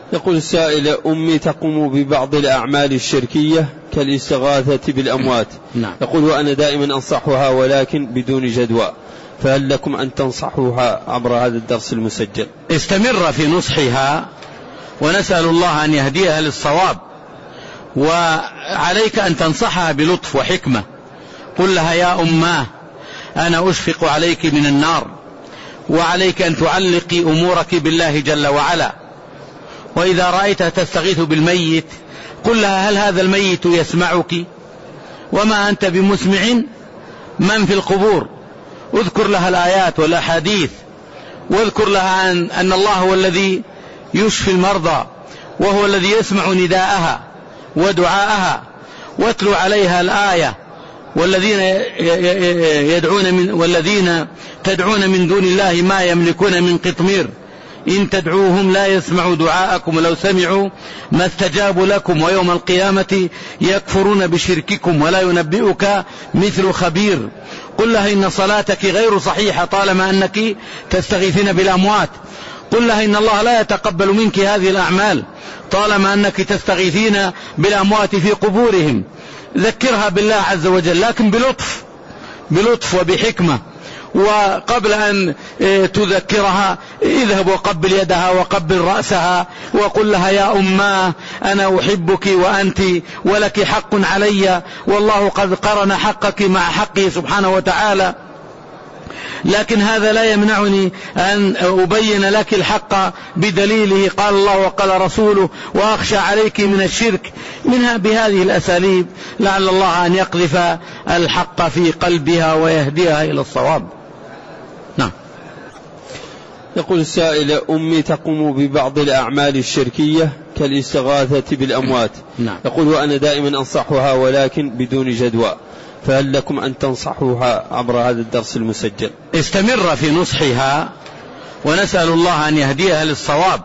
يقول السائل: أمي تقوم ببعض الأعمال الشركية كالاستغاثة بالأموات. نعم. يقول: وأنا دائما أنصحها ولكن بدون جدوى، فهل لكم أن تنصحوها عبر هذا الدرس المسجل؟ استمر في نصحها ونسأل الله أن يهديها للصواب، وعليك أن تنصحها بلطف وحكمة. قل لها: يا أماه، أنا أشفق عليك من النار، وعليك أن تعلقي أمورك بالله جل وعلا. وإذا رأيتها تستغيث بالميت قل لها: هل هذا الميت يسمعك؟ وما أنت بمسمع من في القبور. اذكر لها الآيات والأحاديث، واذكر لها أن الله هو الذي يشفي المرضى، وهو الذي يسمع نداءها ودعاءها. واتلو عليها الآية: والذين تدعون من دون الله ما يملكون من قطمير، إن تدعوهم لا يسمعوا دعاءكم ولو سمعوا ما استجابوا لكم، ويوم القيامة يكفرون بشرككم ولا ينبئك مثل خبير. قل لها: إن صلاتك غير صحيحة طالما أنك تستغيثين بالأموات. قل لها: إن الله لا يتقبل منك هذه الأعمال طالما أنك تستغيثين بالأموات في قبورهم. ذكرها بالله عز وجل، لكن بلطف وبحكمة. وقبل أن تذكرها اذهب وقبل يدها وقبل رأسها، وقل لها: يا أماه، أنا أحبك وأنت ولك حق علي، والله قد قرن حقك مع حقه سبحانه وتعالى. لكن هذا لا يمنعني أن أبين لك الحق بدليله، قال الله وقال رسوله: وأخشى عليك من الشرك. منها بهذه الأساليب لعل الله أن يقذف الحق في قلبها ويهديها إلى الصواب. نعم. يقول السائل: أمي تقوم ببعض الأعمال الشركية كالاستغاثة بالأموات. نعم. يقول: وأنا دائما أنصحها ولكن بدون جدوى، فهل لكم أن تنصحوها عبر هذا الدرس المسجل؟ استمر في نصحها ونسأل الله أن يهديها للصواب،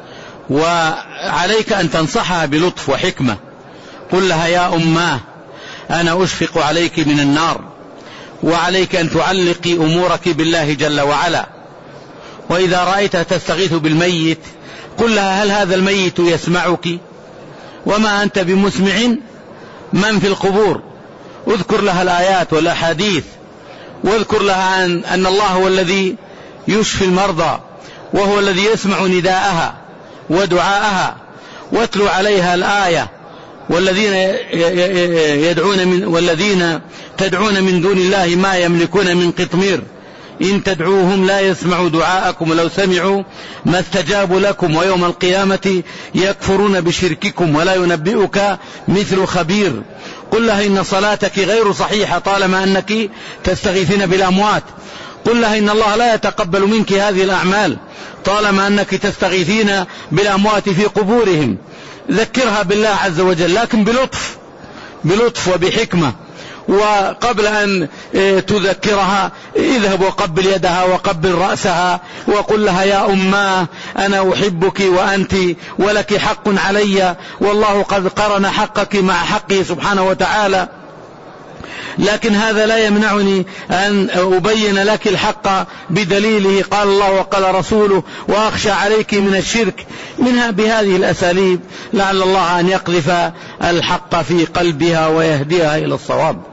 وعليك أن تنصحها بلطف وحكمة. قل لها: يا أماه، أنا أشفق عليك من النار، وعليك أن تعلقي أمورك بالله جل وعلا. وإذا رأيتها تستغيث بالميت قل لها: هل هذا الميت يسمعك؟ وما أنت بمسمع من في القبور. اذكر لها الآيات والأحاديث، واذكر لها أن الله هو الذي يشفي المرضى، وهو الذي يسمع نداءها ودعاءها. واتلو عليها الآية: والذين تدعون من دون الله ما يملكون من قطمير، إن تدعوهم لا يسمعوا دعاءكم ولو سمعوا ما استجابوا لكم، ويوم القيامة يكفرون بشرككم ولا ينبئك مثل خبير. قل لها: إن صلاتك غير صحيحة طالما أنك تستغيثين بالأموات. قل لها: إن الله لا يتقبل منك هذه الأعمال طالما أنك تستغيثين بالأموات في قبورهم. ذكرها بالله عز وجل، لكن بلطف وبحكمة. وقبل أن تذكرها اذهب وقبل يدها وقبل رأسها، وقل لها: يا أماه، أنا أحبك وأنت ولك حق علي، والله قد قرن حقك مع حقه سبحانه وتعالى. لكن هذا لا يمنعني أن أبين لك الحق بدليله، قال الله وقال رسوله: وأخشى عليك من الشرك. منها بهذه الأساليب لعل الله أن يقذف الحق في قلبها ويهديها إلى الصواب.